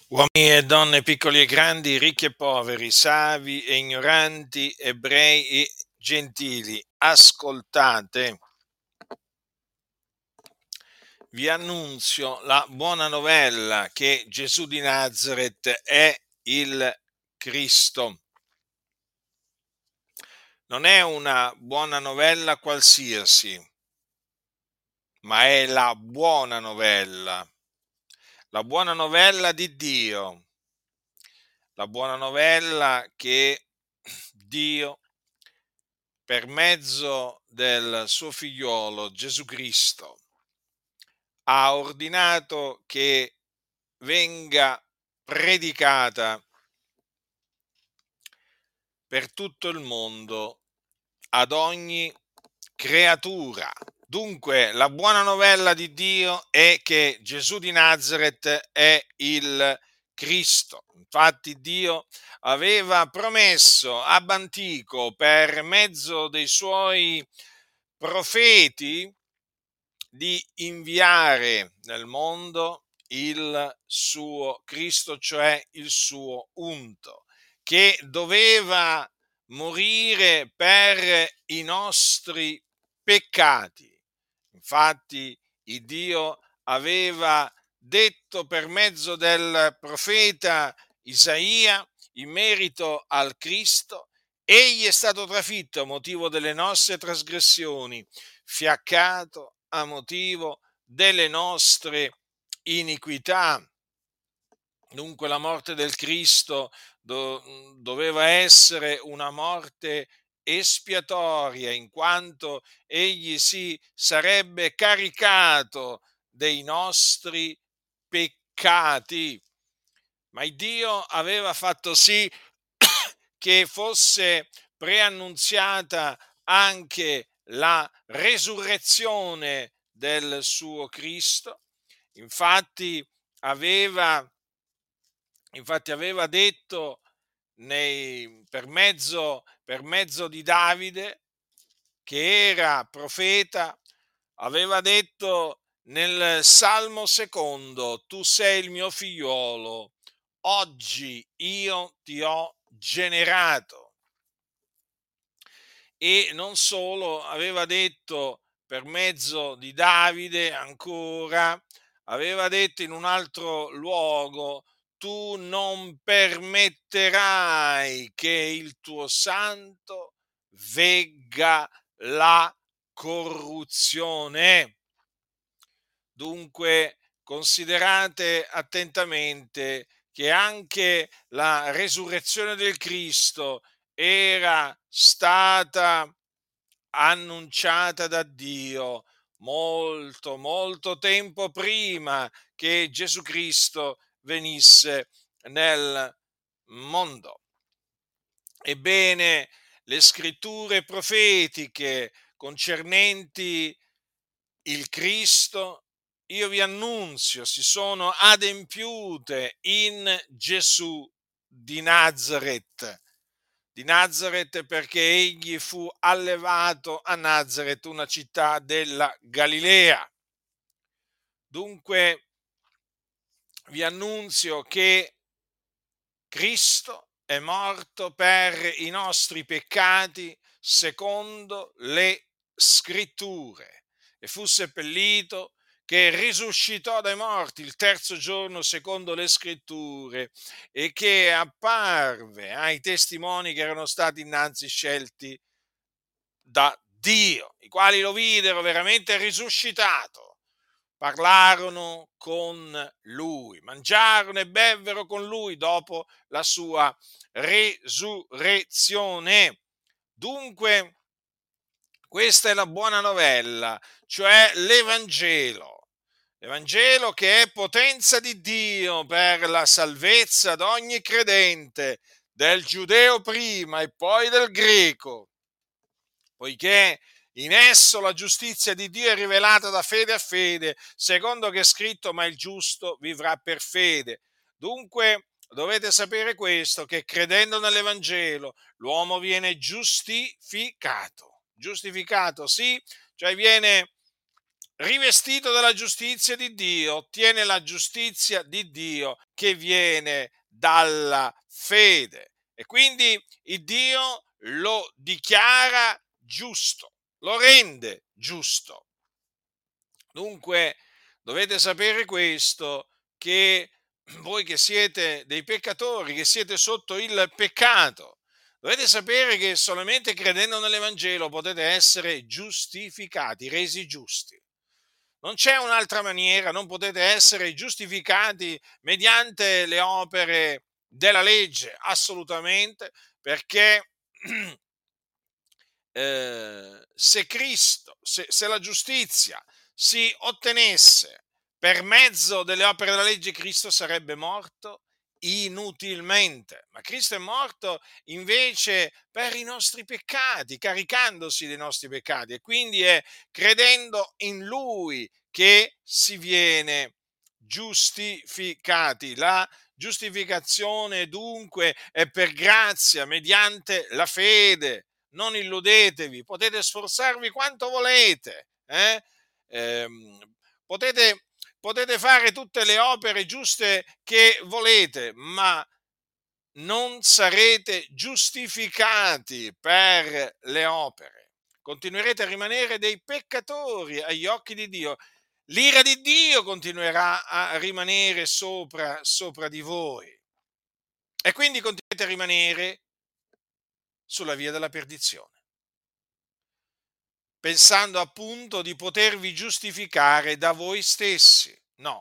Uomini e donne, piccoli e grandi, ricchi e poveri, savi e ignoranti, ebrei e gentili, ascoltate, vi annunzio la buona novella che Gesù di Nazaret è il Cristo. Non è una buona novella qualsiasi, ma è la buona novella di Dio, la buona novella che Dio, per mezzo del suo figliolo Gesù Cristo, ha ordinato che venga predicata per tutto il mondo ad ogni creatura. Dunque, la buona novella di Dio è che Gesù di Nazaret è il Cristo. Infatti Dio aveva promesso ab antico per mezzo dei suoi profeti di inviare nel mondo il suo Cristo, cioè il suo unto, che doveva morire per i nostri peccati. Infatti, il Dio aveva detto per mezzo del profeta Isaia in merito al Cristo: egli è stato trafitto a motivo delle nostre trasgressioni, fiaccato a motivo delle nostre iniquità. Dunque la morte del Cristo doveva essere una morte espiatoria, in quanto egli si sarebbe caricato dei nostri peccati. Ma il Dio aveva fatto sì che fosse preannunziata anche la resurrezione del suo Cristo. Infatti aveva, aveva detto per mezzo di Davide, che era profeta, aveva detto nel Salmo secondo: tu sei il mio figliolo, oggi io ti ho generato. E non solo, aveva detto per mezzo di Davide ancora, aveva detto in un altro luogo: tu non permetterai che il tuo santo vegga la corruzione. Dunque, considerate attentamente che anche la resurrezione del Cristo era stata annunciata da Dio molto, molto tempo prima che Gesù Cristo venisse nel mondo. Ebbene, le scritture profetiche concernenti il Cristo, io vi annunzio, si sono adempiute in Gesù di Nazaret. Di Nazaret, perché egli fu allevato a Nazaret, una città della Galilea. Dunque vi annunzio che Cristo è morto per i nostri peccati secondo le scritture e fu seppellito, che risuscitò dai morti il terzo giorno secondo le scritture e che apparve ai testimoni che erano stati innanzi scelti da Dio, i quali lo videro veramente risuscitato, parlarono con lui, mangiarono e bevvero con lui dopo la sua resurrezione. Dunque, questa è la buona novella, cioè l'Evangelo che è potenza di Dio per la salvezza di ogni credente, del giudeo prima e poi del greco, poiché in esso la giustizia di Dio è rivelata da fede a fede, secondo che è scritto: ma il giusto vivrà per fede. Dunque dovete sapere questo, che credendo nell'Evangelo l'uomo viene giustificato, sì, cioè viene rivestito della giustizia di Dio, ottiene la giustizia di Dio che viene dalla fede. E quindi il Dio lo dichiara giusto, lo rende giusto. Dunque dovete sapere questo, che voi che siete dei peccatori, che siete sotto il peccato, dovete sapere che solamente credendo nell'Evangelo potete essere giustificati, resi giusti. Non c'è un'altra maniera, non potete essere giustificati mediante le opere della legge, assolutamente, perché se Cristo, se la giustizia si ottenesse per mezzo delle opere della legge, Cristo sarebbe morto inutilmente, ma Cristo è morto invece per i nostri peccati, caricandosi dei nostri peccati, e quindi è credendo in Lui che si viene giustificati. La giustificazione dunque è per grazia, mediante la fede. Non illudetevi, potete sforzarvi quanto volete, potete, potete fare tutte le opere giuste che volete, ma non sarete giustificati per le opere. Continuerete a rimanere dei peccatori agli occhi di Dio. L'ira di Dio continuerà a rimanere sopra di voi. E quindi continuate a rimanere sulla via della perdizione, pensando appunto di potervi giustificare da voi stessi. No,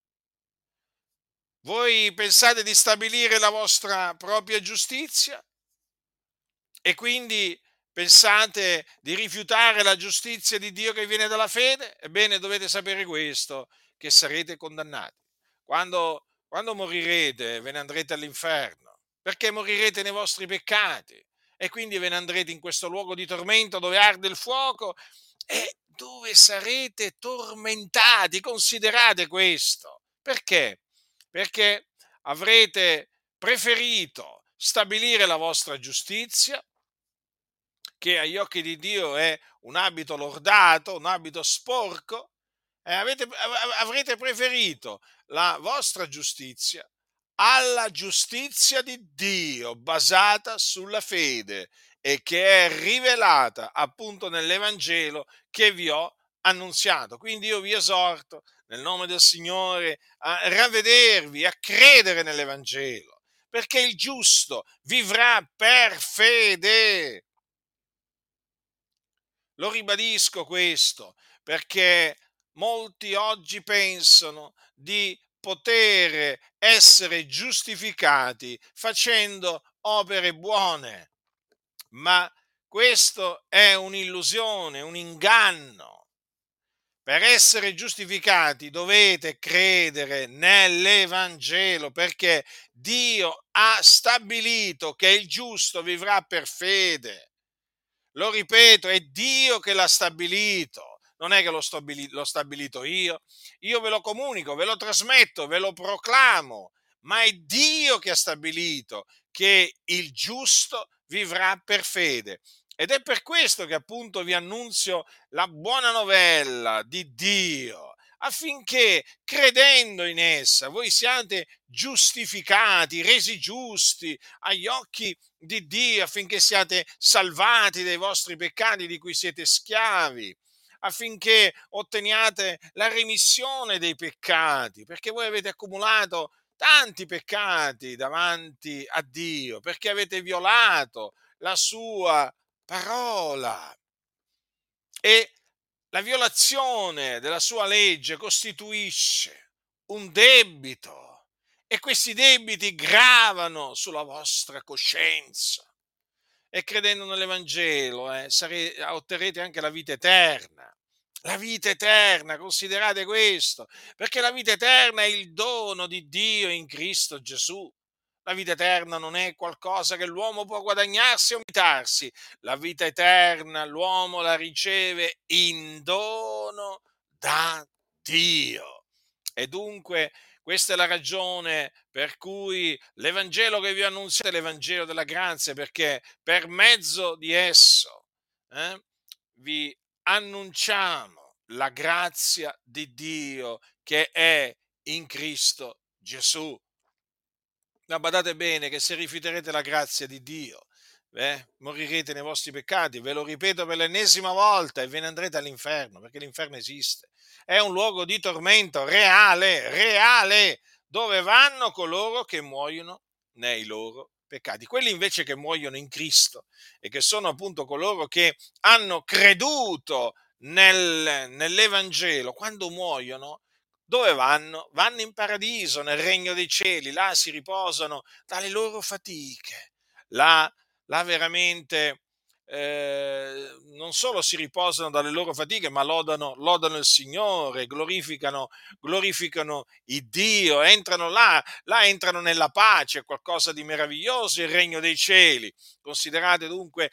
voi pensate di stabilire la vostra propria giustizia e quindi pensate di rifiutare la giustizia di Dio che viene dalla fede? Ebbene, dovete sapere questo, che sarete condannati. Quando morirete, ve ne andrete all'inferno, perché morirete nei vostri peccati e quindi ve ne andrete in questo luogo di tormento dove arde il fuoco e dove sarete tormentati. Considerate questo. Perché? Perché avrete preferito stabilire la vostra giustizia, che agli occhi di Dio è un abito lordato, un abito sporco, avrete preferito la vostra giustizia alla giustizia di Dio basata sulla fede e che è rivelata appunto nell'Evangelo che vi ho annunziato. Quindi io vi esorto nel nome del Signore a ravvedervi, a credere nell'Evangelo, perché il giusto vivrà per fede. Lo ribadisco questo, perché molti oggi pensano di poter essere giustificati facendo opere buone, ma questo è un'illusione, un inganno. Per essere giustificati dovete credere nell'Evangelo, perché Dio ha stabilito che il giusto vivrà per fede. Lo ripeto, è Dio che l'ha stabilito, non è che l'ho stabilito io ve lo comunico, ve lo trasmetto, ve lo proclamo, ma è Dio che ha stabilito che il giusto vivrà per fede. Ed è per questo che appunto vi annunzio la buona novella di Dio, affinché credendo in essa voi siate giustificati, resi giusti agli occhi di Dio, affinché siate salvati dai vostri peccati di cui siete schiavi, affinché otteniate la remissione dei peccati, perché voi avete accumulato tanti peccati davanti a Dio, perché avete violato la sua parola. E la violazione della sua legge costituisce un debito e questi debiti gravano sulla vostra coscienza. E credendo nell'Evangelo otterrete anche la vita eterna. La vita eterna, considerate questo, perché la vita eterna è il dono di Dio in Cristo Gesù. La vita eterna non è qualcosa che l'uomo può guadagnarsi o meritarsi. La vita eterna l'uomo la riceve in dono da Dio. E dunque questa è la ragione per cui l'Evangelo che vi ho annunziato è l'Evangelo della grazia, perché per mezzo di esso vi annunciamo la grazia di Dio che è in Cristo Gesù. Ma badate bene che se rifiuterete la grazia di Dio, morirete nei vostri peccati, ve lo ripeto per l'ennesima volta, e ve ne andrete all'inferno, perché l'inferno esiste. È un luogo di tormento reale, reale, dove vanno coloro che muoiono nei loro peccati. Quelli invece che muoiono in Cristo e che sono appunto coloro che hanno creduto nell'Evangelo, quando muoiono, dove vanno? Vanno in paradiso, nel regno dei cieli, là si riposano dalle loro fatiche, là, là veramente non solo si riposano dalle loro fatiche, ma lodano il Signore, glorificano il Dio, entrano là, là entrano nella pace, è qualcosa di meraviglioso il regno dei cieli. Considerate dunque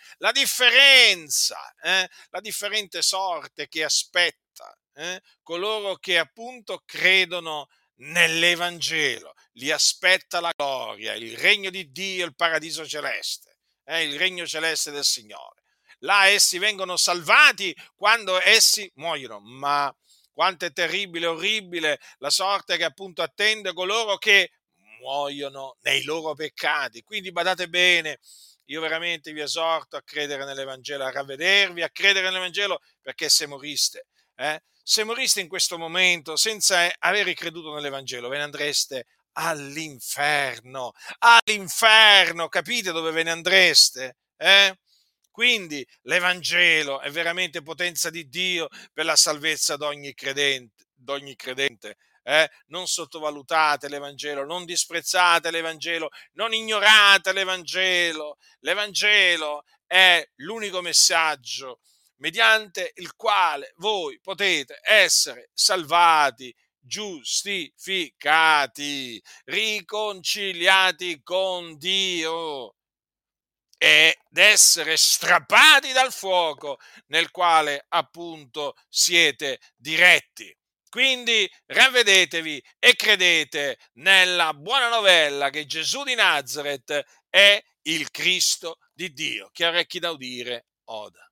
la differente sorte che aspetta coloro che appunto credono nell'Evangelo. Li aspetta la gloria, il regno di Dio, il paradiso celeste, il regno celeste del Signore. Là essi vengono salvati quando essi muoiono, ma quanto è terribile e orribile la sorte che appunto attende coloro che muoiono nei loro peccati. Quindi badate bene, io veramente vi esorto a credere nell'Evangelo, a ravvedervi, a credere nell'Evangelo, perché se moriste in questo momento senza aver creduto nell'Evangelo, ve ne andreste all'inferno, all'inferno, capite dove ve ne andreste? Quindi l'Evangelo è veramente potenza di Dio per la salvezza d'ogni credente. Non sottovalutate l'Evangelo, non disprezzate l'Evangelo, non ignorate l'Evangelo. L'Evangelo è l'unico messaggio mediante il quale voi potete essere salvati, giustificati, riconciliati con Dio ed essere strappati dal fuoco nel quale appunto siete diretti. Quindi ravvedetevi e credete nella buona novella che Gesù di Nazaret è il Cristo di Dio. Chi ha orecchi da udire, oda.